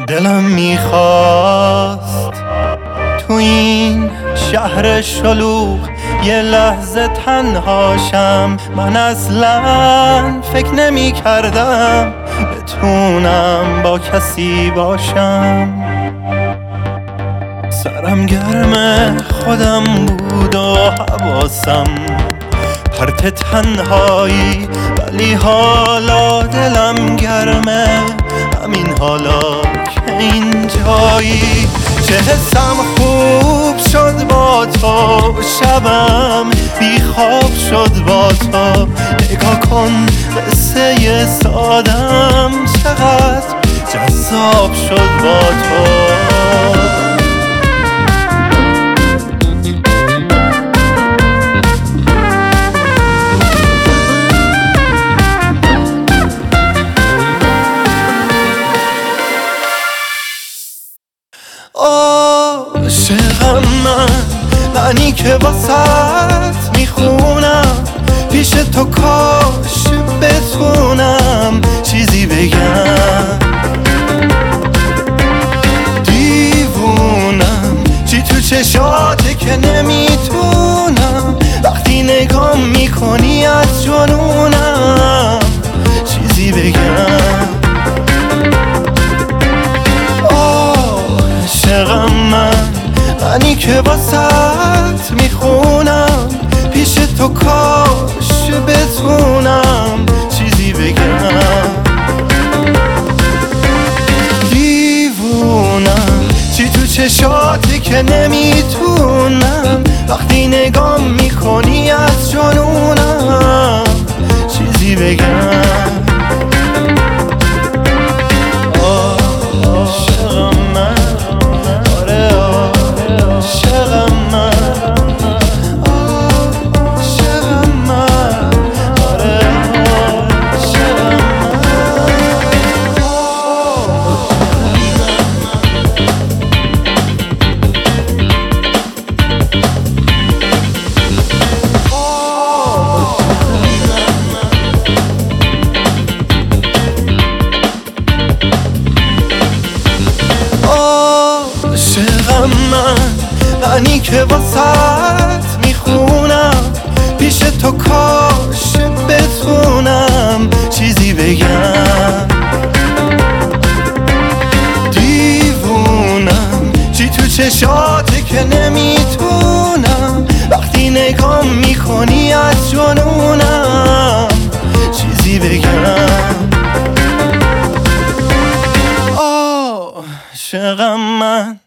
دلم میخواست تو این شهر شلوغ یه لحظه تنهاشم. من اصلا فکر نمی کردم بتونم با کسی باشم. سرم گرم خودم بود و حواسم پرت تنهایی، ولی حالا دلم گرمه همین حالا که اینجایی. چه حسم خوب شد با تو، شبم بی خواب شد با تو. نگاه کن قصه سادم چقدر جذاب شد با تو. عاشقم منی که واسط میخونم، پیش تو کاش بتونم چیزی بگم. دیوونم چی تو چشاته که نمیتونم، وقتی نگام میکنی از جنونم چیزی بگم. عاشقم منی که واسط میخونم، پیش تو کاش بتونم چیزی بگم. دیوونم چی تو چشاتی که نمیتونم، وقتی نگام میکنی از جنونم چیزی بگم. منی که واسط میخونم، پیش تو کاش بتونم چیزی بگم. دیوونم چی تو چشاته که نمیتونم، وقتی نگام میکنی از جنونم چیزی بگم. عاشقم من